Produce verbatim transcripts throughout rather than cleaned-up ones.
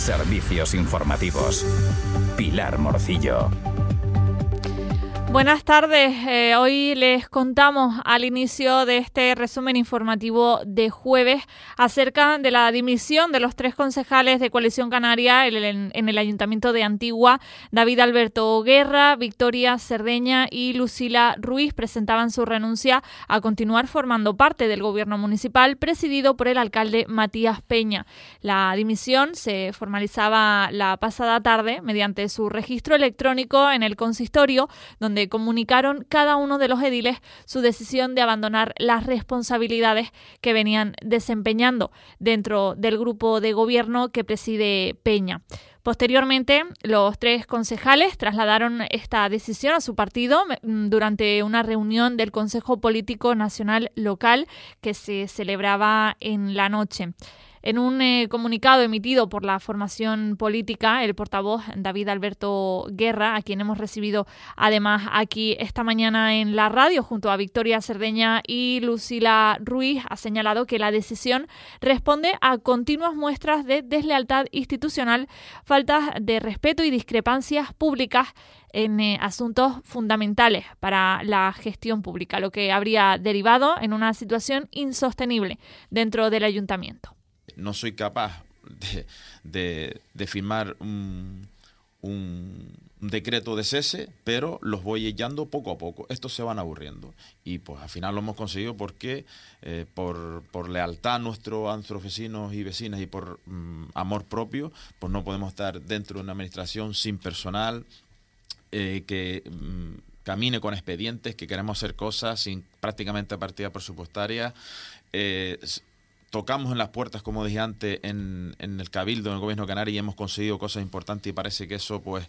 Servicios informativos. Pilar Morcillo. Buenas tardes. Eh, hoy les contamos al inicio de este resumen informativo de jueves acerca de la dimisión de los tres concejales de Coalición Canaria en el, en el Ayuntamiento de Antigua. David Alberto Guerra, Victoria Cerdeña y Lucila Ruiz presentaban su renuncia a continuar formando parte del gobierno municipal presidido por el alcalde Matías Peña. La dimisión se formalizaba la pasada tarde mediante su registro electrónico en el consistorio, donde comunicaron cada uno de los ediles su decisión de abandonar las responsabilidades que venían desempeñando dentro del grupo de gobierno que preside Peña. Posteriormente, los tres concejales trasladaron esta decisión a su partido durante una reunión del Consejo Político Nacional Local que se celebraba en la noche. En un eh, comunicado emitido por la formación política, el portavoz David Alberto Guerra, a quien hemos recibido además aquí esta mañana en la radio junto a Victoria Cerdeña y Lucila Ruiz, ha señalado que la decisión responde a continuas muestras de deslealtad institucional, faltas de respeto y discrepancias públicas en eh, asuntos fundamentales para la gestión pública, lo que habría derivado en una situación insostenible dentro del ayuntamiento. No soy capaz de, de, de firmar un, un, un decreto de cese, pero los voy echando poco a poco. Estos se van aburriendo. Y pues al final lo hemos conseguido porque eh, por, por lealtad a, nuestro, a nuestros vecinos y vecinas y por mm, amor propio, pues no podemos estar dentro de una administración sin personal, eh, que mm, camine con expedientes, que queremos hacer cosas sin prácticamente partida presupuestaria. Eh, Tocamos en las puertas, como dije antes, en, en el Cabildo, en el Gobierno canario, y hemos conseguido cosas importantes y parece que eso pues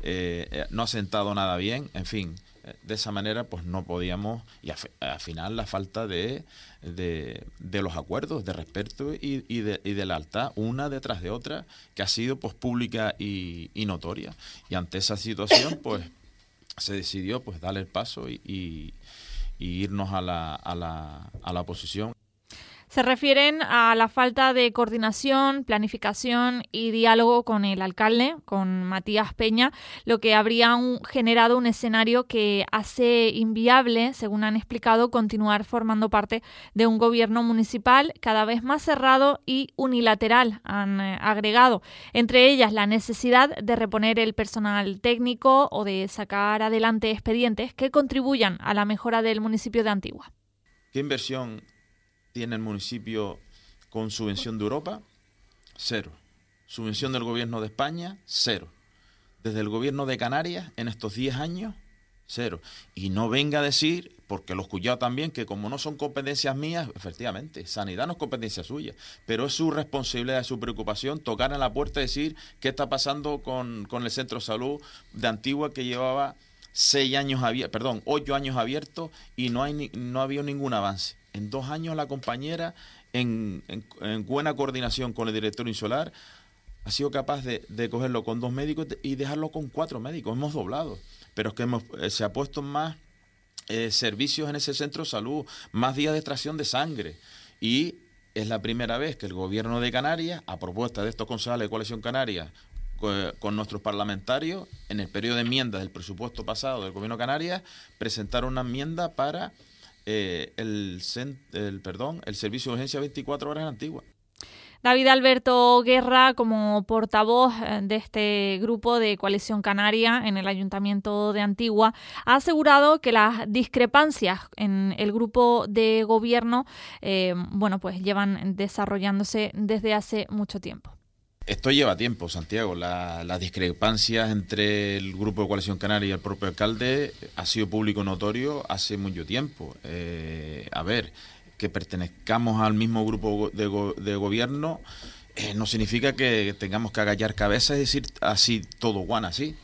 eh, no ha sentado nada bien. En fin, de esa manera pues no podíamos, y al final la falta de, de, de los acuerdos, de respeto y, y, de, y de lealtad, una detrás de otra, que ha sido pues pública y, y notoria. Y ante esa situación pues se decidió pues darle el paso y, y, y irnos a la, a la, a la oposición. Se refieren a la falta de coordinación, planificación y diálogo con el alcalde, con Matías Peña, lo que habría un, generado un escenario que hace inviable, según han explicado, continuar formando parte de un gobierno municipal cada vez más cerrado y unilateral, han eh, agregado. Entre ellas, la necesidad de reponer el personal técnico o de sacar adelante expedientes que contribuyan a la mejora del municipio de Antigua. ¿Qué inversión tiene el municipio con subvención de Europa? Cero. Subvención del gobierno de España, cero. Desde el gobierno de Canarias, en estos diez años, cero. Y no venga a decir, porque lo he escuchado también, que como no son competencias mías, efectivamente, sanidad no es competencia suya, pero es su responsabilidad, su preocupación, tocar en la puerta y decir qué está pasando con, con el centro de salud de Antigua, que llevaba seis años abierto, perdón, ocho años abiertos y no hay ni, no ha habido ningún avance. En dos años la compañera, en, en, en buena coordinación con el director insular, ha sido capaz de, de cogerlo con dos médicos y dejarlo con cuatro médicos. Hemos doblado, pero es que hemos, eh, se ha puesto más eh, servicios en ese centro de salud, más días de extracción de sangre. Y es la primera vez que el gobierno de Canarias, a propuesta de estos concejales de Coalición Canaria, con, con nuestros parlamentarios, en el periodo de enmiendas del presupuesto pasado del gobierno de Canarias, presentaron una enmienda para Eh, el, el, perdón, el servicio de urgencia veinticuatro horas en Antigua. David Alberto Guerra, como portavoz de este grupo de Coalición Canaria en el Ayuntamiento de Antigua, ha asegurado que las discrepancias en el grupo de gobierno eh, bueno, pues llevan desarrollándose desde hace mucho tiempo. Esto lleva tiempo, Santiago. La, las discrepancias entre el grupo de Coalición Canaria y el propio alcalde ha sido público notorio hace mucho tiempo. Eh, a ver, que pertenezcamos al mismo grupo de, go, de gobierno eh, no significa que tengamos que agachar cabezas y decir así todo guana, así.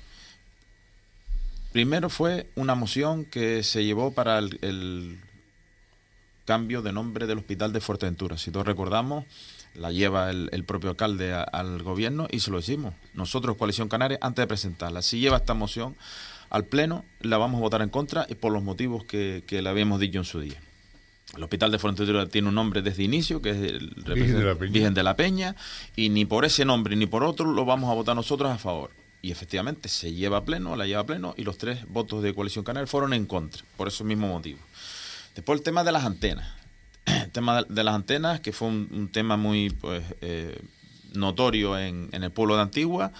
Primero fue una moción que se llevó para el, el cambio de nombre del hospital de Fuerteventura. Si todos recordamos, la lleva el, el propio alcalde a, al gobierno y se lo decimos. Nosotros, Coalición Canaria, antes de presentarla, si lleva esta moción al Pleno, la vamos a votar en contra y por los motivos que, que le habíamos dicho en su día. El Hospital de Fuerteventura tiene un nombre desde inicio, que es el Virgen de la Peña. Virgen de la Peña, y ni por ese nombre ni por otro lo vamos a votar nosotros a favor. Y efectivamente se lleva a pleno, la lleva a pleno, y los tres votos de Coalición Canaria fueron en contra, por ese mismo motivo. Después el tema de las antenas. El tema de las antenas, que fue un, un tema muy pues eh, notorio en, en el pueblo de Antigua.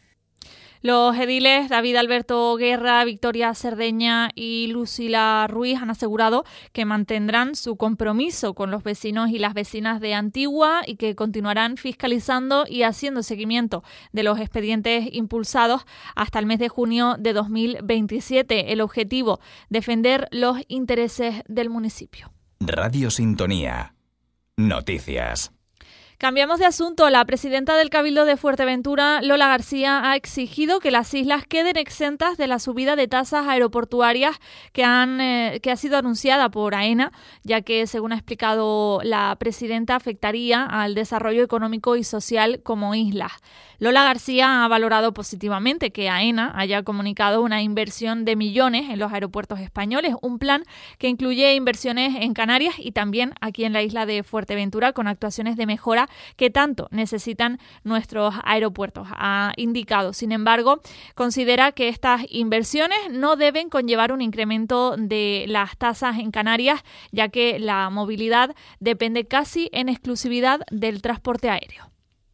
Los ediles David Alberto Guerra, Victoria Cerdeña y Lucila Ruiz han asegurado que mantendrán su compromiso con los vecinos y las vecinas de Antigua y que continuarán fiscalizando y haciendo seguimiento de los expedientes impulsados hasta el mes de junio de dos mil veintisiete. El objetivo, defender los intereses del municipio. Radio Sintonía. Noticias. Cambiamos de asunto. La presidenta del Cabildo de Fuerteventura, Lola García, ha exigido que las islas queden exentas de la subida de tasas aeroportuarias que, han, eh, que ha sido anunciada por AENA, ya que, según ha explicado la presidenta, afectaría al desarrollo económico y social como islas. Lola García ha valorado positivamente que AENA haya comunicado una inversión de millones en los aeropuertos españoles, un plan que incluye inversiones en Canarias y también aquí en la isla de Fuerteventura, con actuaciones de mejora que tanto necesitan nuestros aeropuertos, ha indicado. Sin embargo, considera que estas inversiones no deben conllevar un incremento de las tasas en Canarias, ya que la movilidad depende casi en exclusividad del transporte aéreo.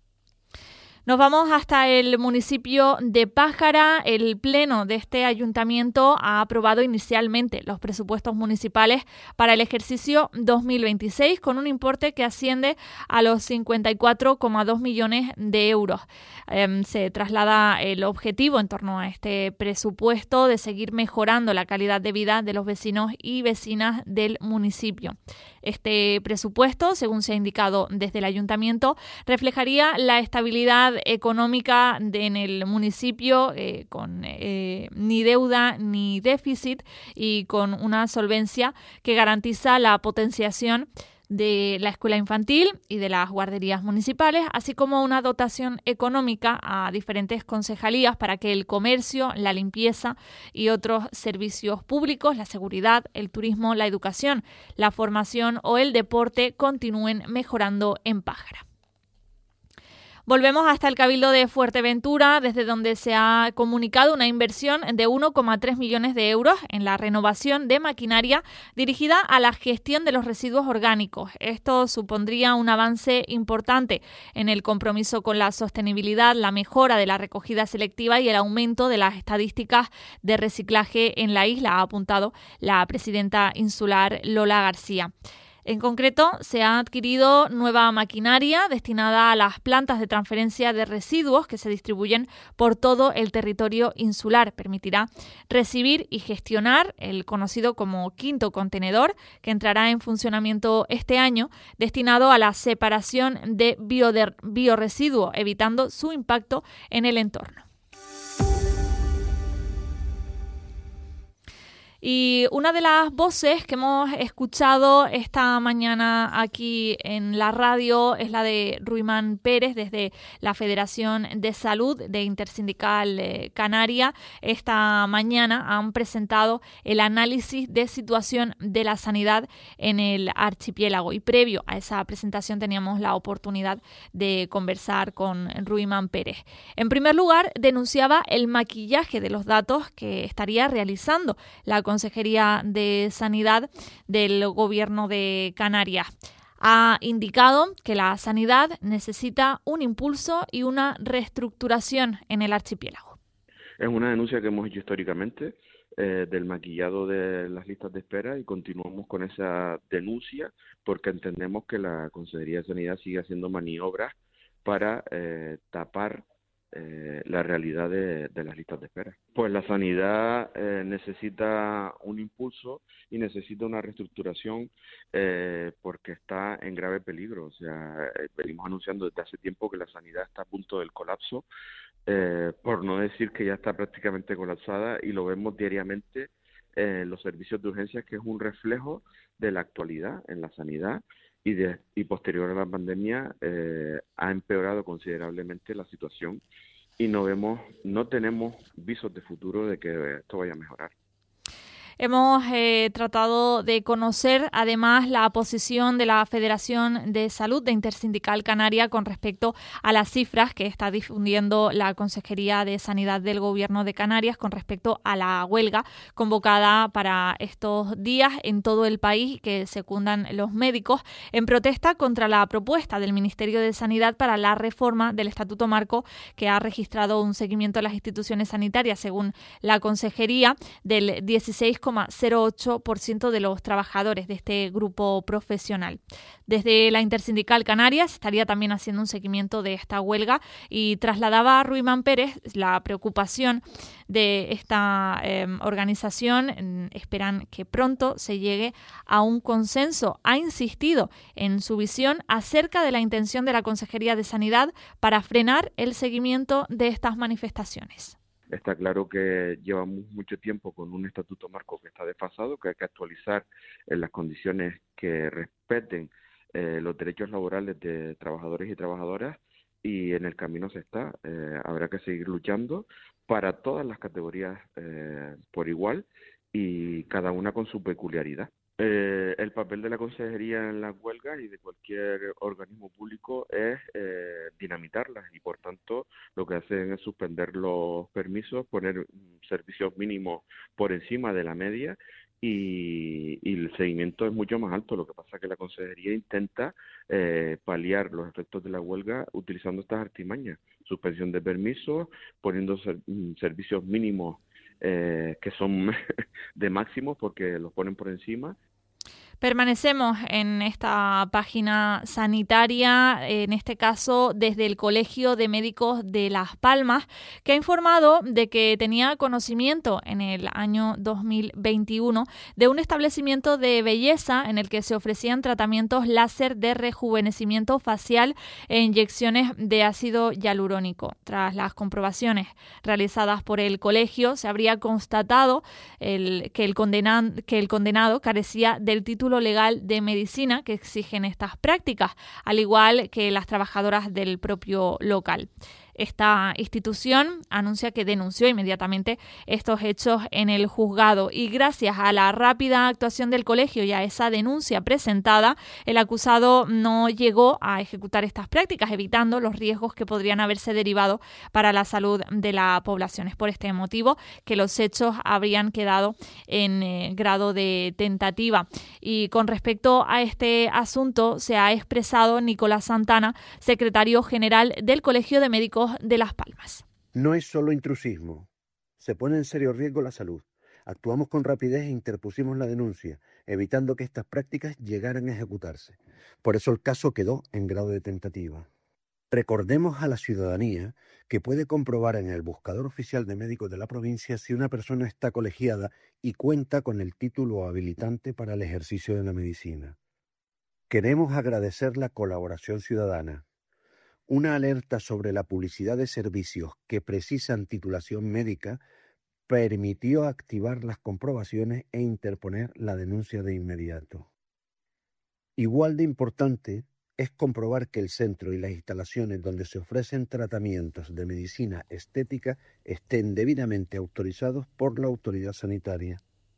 Nos vamos hasta el municipio de Pájara. El pleno de este ayuntamiento ha aprobado inicialmente los presupuestos municipales para el ejercicio dos mil veintiséis con un importe que asciende a los cincuenta y cuatro coma dos millones de euros. Eh, se traslada el objetivo en torno a este presupuesto de seguir mejorando la calidad de vida de los vecinos y vecinas del municipio. Este presupuesto, según se ha indicado desde el ayuntamiento, reflejaría la estabilidad económica de, en el municipio eh, con eh, ni deuda ni déficit y con una solvencia que garantiza la potenciación de la escuela infantil y de las guarderías municipales, así como una dotación económica a diferentes concejalías para que el comercio, la limpieza y otros servicios públicos, la seguridad, el turismo, la educación, la formación o el deporte continúen mejorando en Pájara. Volvemos hasta el Cabildo de Fuerteventura, desde donde se ha comunicado una inversión de uno coma tres millones de euros en la renovación de maquinaria dirigida a la gestión de los residuos orgánicos. Esto supondría un avance importante en el compromiso con la sostenibilidad, la mejora de la recogida selectiva y el aumento de las estadísticas de reciclaje en la isla, ha apuntado la presidenta insular Lola García. En concreto, se ha adquirido nueva maquinaria destinada a las plantas de transferencia de residuos que se distribuyen por todo el territorio insular. Permitirá recibir y gestionar el conocido como quinto contenedor, que entrará en funcionamiento este año, destinado a la separación de bioresiduos, evitando su impacto en el entorno. Y una de las voces que hemos escuchado esta mañana aquí en la radio es la de Ruimán Pérez, desde la Federación de Salud de Intersindical eh, Canaria. Esta mañana han presentado el análisis de situación de la sanidad en el archipiélago. Y previo a esa presentación teníamos la oportunidad de conversar con Ruimán Pérez. En primer lugar, denunciaba el maquillaje de los datos que estaría realizando la Consejería de Sanidad del Gobierno de Canarias. Ha indicado que la sanidad necesita un impulso y una reestructuración en el archipiélago. Es una denuncia que hemos hecho históricamente eh, del maquillado de las listas de espera y continuamos con esa denuncia porque entendemos que la Consejería de Sanidad sigue haciendo maniobras para eh, tapar Eh, la realidad de, de las listas de espera. Pues la sanidad eh, necesita un impulso y necesita una reestructuración eh, porque está en grave peligro. O sea, eh, venimos anunciando desde hace tiempo que la sanidad está a punto del colapso, eh, por no decir que ya está prácticamente colapsada, y lo vemos diariamente en los servicios de urgencias, que es un reflejo de la actualidad en la sanidad. Y, de, y posterior a la pandemia eh, ha empeorado considerablemente la situación y no vemos, no tenemos visos de futuro de que esto vaya a mejorar. Hemos eh, tratado de conocer además la posición de la Federación de Salud de Intersindical Canaria con respecto a las cifras que está difundiendo la Consejería de Sanidad del Gobierno de Canarias con respecto a la huelga convocada para estos días en todo el país que secundan los médicos en protesta contra la propuesta del Ministerio de Sanidad para la reforma del Estatuto Marco que ha registrado un seguimiento a las instituciones sanitarias, según la Consejería, del dieciséis coma cero ocho por ciento de los trabajadores de este grupo profesional. Desde la Intersindical Canarias estaría también haciendo un seguimiento de esta huelga y trasladaba a Ruimán Pérez la preocupación de esta eh, organización. Esperan que pronto se llegue a un consenso. Ha insistido en su visión acerca de la intención de la Consejería de Sanidad para frenar el seguimiento de estas manifestaciones. Está claro que llevamos mucho tiempo con un estatuto marco que está desfasado, que hay que actualizar en las condiciones que respeten eh, los derechos laborales de trabajadores y trabajadoras, y en el camino se está. Eh, habrá que seguir luchando para todas las categorías eh, por igual y cada una con su peculiaridad. Eh, el papel de la consejería en las huelgas y de cualquier organismo público es eh, dinamitarlas, y por tanto lo que hacen es suspender los permisos, poner servicios mínimos por encima de la media, y, y el seguimiento es mucho más alto. Lo que pasa es que la consejería intenta eh, paliar los efectos de la huelga utilizando estas artimañas: suspensión de permisos, poniendo ser, servicios mínimos Eh, que son de máximos porque los ponen por encima. Permanecemos en esta página sanitaria, en este caso desde el Colegio de Médicos de Las Palmas, que ha informado de que tenía conocimiento en el año dos mil veintiuno de un establecimiento de belleza en el que se ofrecían tratamientos láser de rejuvenecimiento facial e inyecciones de ácido hialurónico. Tras las comprobaciones realizadas por el colegio, se habría constatado el, que, el condenan, que el condenado carecía del título legal de medicina que exigen estas prácticas, al igual que las trabajadoras del propio local. Esta institución anuncia que denunció inmediatamente estos hechos en el juzgado y gracias a la rápida actuación del colegio y a esa denuncia presentada, el acusado no llegó a ejecutar estas prácticas, evitando los riesgos que podrían haberse derivado para la salud de la población. Es por este motivo que los hechos habrían quedado en eh, grado de tentativa. Y con respecto a este asunto se ha expresado Nicolás Santana, secretario general del Colegio de Médicos de Las Palmas. No es solo intrusismo, se pone en serio riesgo la salud. Actuamos con rapidez e interpusimos la denuncia, evitando que estas prácticas llegaran a ejecutarse. Por eso el caso quedó en grado de tentativa. Recordemos a la ciudadanía que puede comprobar en el buscador oficial de médicos de la provincia si una persona está colegiada y cuenta con el título habilitante para el ejercicio de la medicina. Queremos agradecer la colaboración ciudadana. Una alerta sobre la publicidad de servicios que precisan titulación médica permitió activar las comprobaciones e interponer la denuncia de inmediato. Igual de importante es comprobar que el centro y las instalaciones donde se ofrecen tratamientos de medicina estética estén debidamente autorizados por la autoridad sanitaria.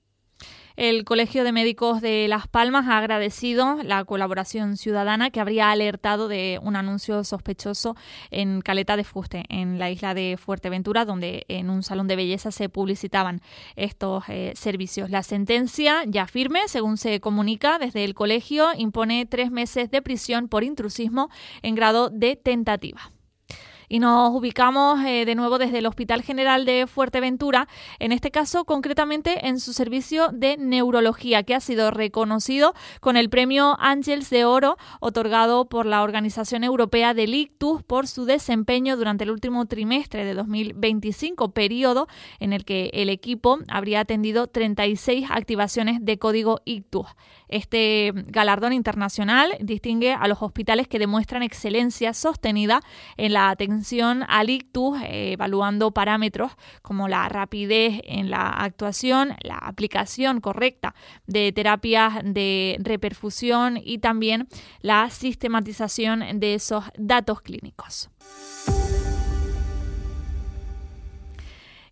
El Colegio de Médicos de Las Palmas ha agradecido la colaboración ciudadana que habría alertado de un anuncio sospechoso en Caleta de Fuste, en la isla de Fuerteventura, donde en un salón de belleza se publicitaban estos eh, servicios. La sentencia, ya firme, según se comunica desde el colegio, impone tres meses de prisión por intrusismo en grado de tentativa. Y nos ubicamos eh, de nuevo desde el Hospital General de Fuerteventura, en este caso concretamente en su servicio de neurología, que ha sido reconocido con el premio Ángels de Oro, otorgado por la Organización Europea del Ictus por su desempeño durante el último trimestre de dos mil veinticinco, periodo en el que el equipo habría atendido treinta y seis activaciones de código Ictus. Este galardón internacional distingue a los hospitales que demuestran excelencia sostenida en la atención al ictus, eh, evaluando parámetros como la rapidez en la actuación, la aplicación correcta de terapias de reperfusión y también la sistematización de esos datos clínicos.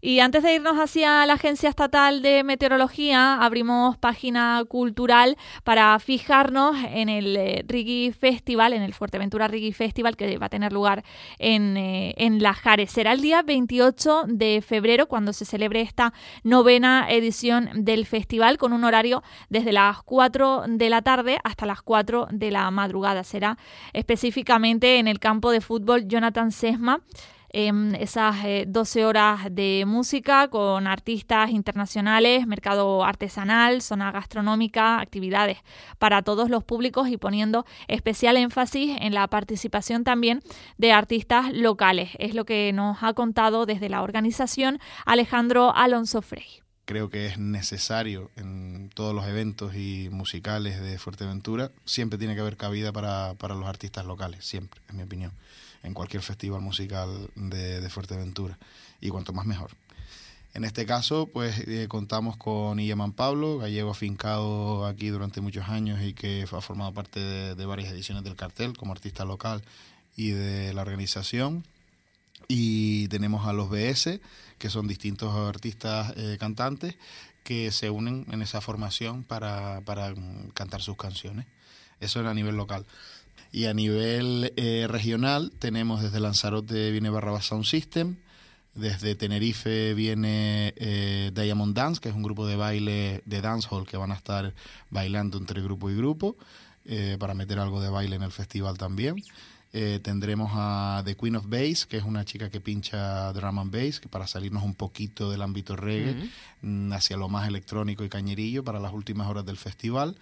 Y antes de irnos hacia la Agencia Estatal de Meteorología, abrimos página cultural para fijarnos en el eh, Reggae Festival, en el Fuerteventura Reggae Festival, que va a tener lugar en, eh, en La Jare. Será el día veintiocho de febrero cuando se celebre esta novena edición del festival, con un horario desde las cuatro de la tarde hasta las cuatro de la madrugada. Será específicamente en el campo de fútbol Jonathan Sesma. Eh, esas eh, doce horas de música con artistas internacionales, mercado artesanal, zona gastronómica, actividades para todos los públicos y poniendo especial énfasis en la participación también de artistas locales. Es lo que nos ha contado desde la organización Alejandro Alonso Frey. Creo que es necesario en todos los eventos y musicales de Fuerteventura, siempre tiene que haber cabida para, para los artistas locales, siempre, en mi opinión, en cualquier festival musical de, de Fuerteventura, y cuanto más mejor. En este caso, pues eh, contamos con Illeman Pablo, gallego afincado aquí durante muchos años y que ha formado parte de, de varias ediciones del cartel como artista local y de la organización. Y tenemos a los B S, que son distintos artistas eh, cantantes que se unen en esa formación para, para cantar sus canciones. Eso es a nivel local. Y a nivel eh, regional tenemos desde Lanzarote viene Barrabás Sound System, desde Tenerife viene eh, Diamond Dance, que es un grupo de baile de dancehall que van a estar bailando entre grupo y grupo, eh, para meter algo de baile en el festival también. Eh, tendremos a The Queen of Bass, que es una chica que pincha drum and bass, que para salirnos un poquito del ámbito reggae, uh-huh. hacia lo más electrónico y cañerillo para las últimas horas del festival.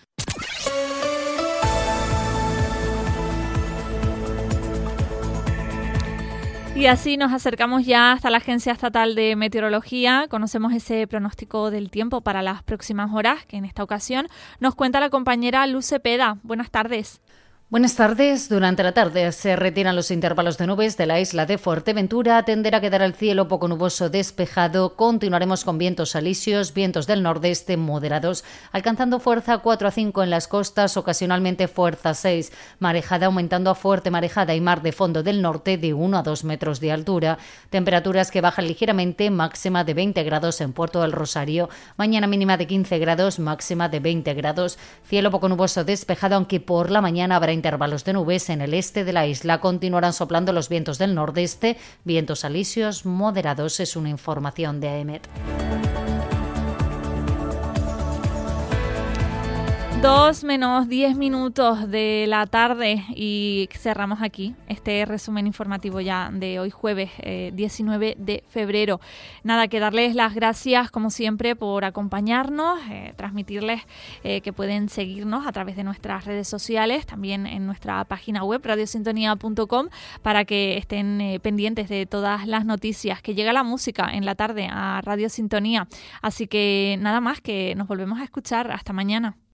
Y así nos acercamos ya hasta la Agencia Estatal de Meteorología. Conocemos ese pronóstico del tiempo para las próximas horas, que en esta ocasión nos cuenta la compañera Luz Cepeda. Buenas tardes. Buenas tardes. Durante la tarde se retiran los intervalos de nubes de la isla de Fuerteventura. Tenderá a quedar el cielo poco nuboso despejado. Continuaremos con vientos alisios, vientos del nordeste moderados, alcanzando fuerza cuatro a cinco en las costas, ocasionalmente fuerza seis. Marejada aumentando a fuerte marejada y mar de fondo del norte de uno a dos metros de altura. Temperaturas que bajan ligeramente, máxima de veinte grados en Puerto del Rosario. Mañana mínima de quince grados, máxima de veinte grados. Cielo poco nuboso despejado, aunque por la mañana habrá intervalos de nubes en el este de la isla. Continuarán soplando los vientos del nordeste, vientos alisios moderados. Es una información de A E M E T. Dos menos diez minutos de la tarde y cerramos aquí este resumen informativo ya de hoy jueves eh, diecinueve de febrero. Nada, que darles las gracias como siempre por acompañarnos, eh, transmitirles eh, que pueden seguirnos a través de nuestras redes sociales, también en nuestra página web radio sintonía punto com, para que estén eh, pendientes de todas las noticias, que llega la música en la tarde a Radio Sintonía. Así que nada más, que nos volvemos a escuchar. Hasta mañana.